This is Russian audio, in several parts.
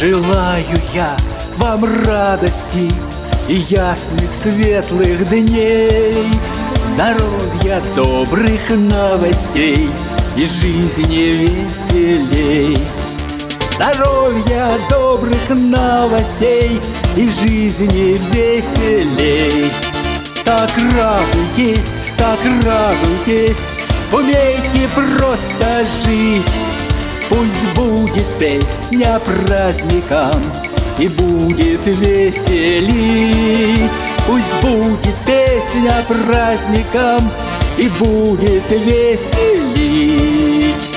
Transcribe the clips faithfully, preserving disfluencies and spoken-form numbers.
Желаю я вам радости и ясных светлых дней, здоровья, добрых новостей и жизни веселей. Здоровья, добрых новостей и жизни веселей. Так радуйтесь, так радуйтесь, умейте просто жить. Пусть будет песня праздникам и будет веселить. Пусть будет песня праздникам и будет веселить.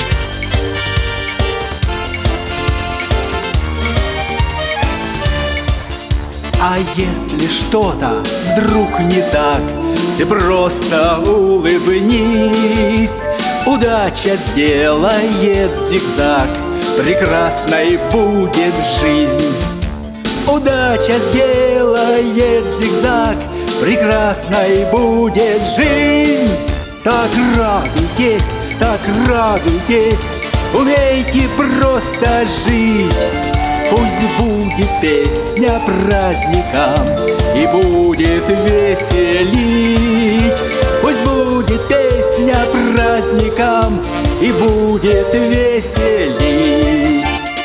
А если что-то вдруг не так, ты просто улыбнись. Удача сделает зигзаг, прекрасной будет жизнь. Удача сделает зигзаг, прекрасной будет жизнь. Так радуйтесь, так радуйтесь, умейте просто жить. Пусть будет песня праздникам и будет веселить. Пусть будет песня праздникам и будет веселить.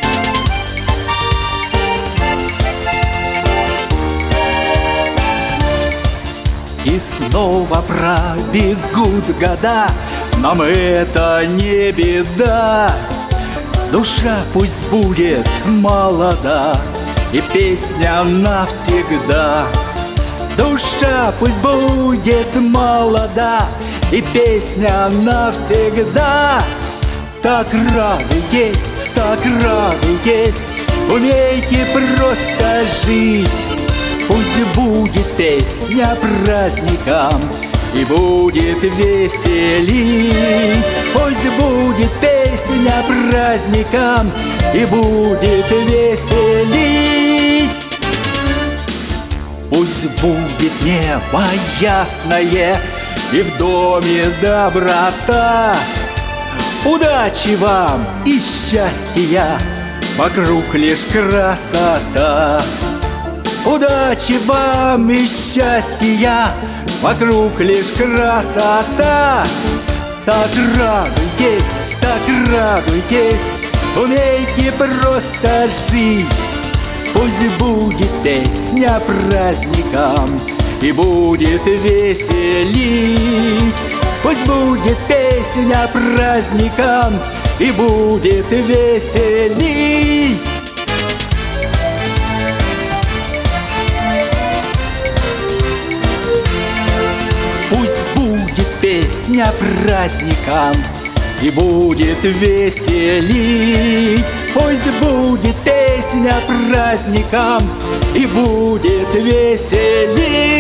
И снова пробегут года, нам это не беда. Душа пусть будет молода, и песня навсегда. Душа пусть будет молода, и песня навсегда. Так радуйтесь, так радуйтесь, умейте просто жить. Пусть будет песня праздникам и будет веселить. Пусть будет песня праздникам и будет веселить. Пусть будет небо ясное и в доме доброта. Удачи вам и счастья, вокруг лишь красота. Удачи вам и счастья, вокруг лишь красота. Так радуйтесь, так радуйтесь, умейте просто жить. Пусть будет песня праздникам и будет веселить. Пусть будет песня праздникам и будет веселить. Песня праздникам и будет веселить. Пусть будет песня праздникам и будет веселить.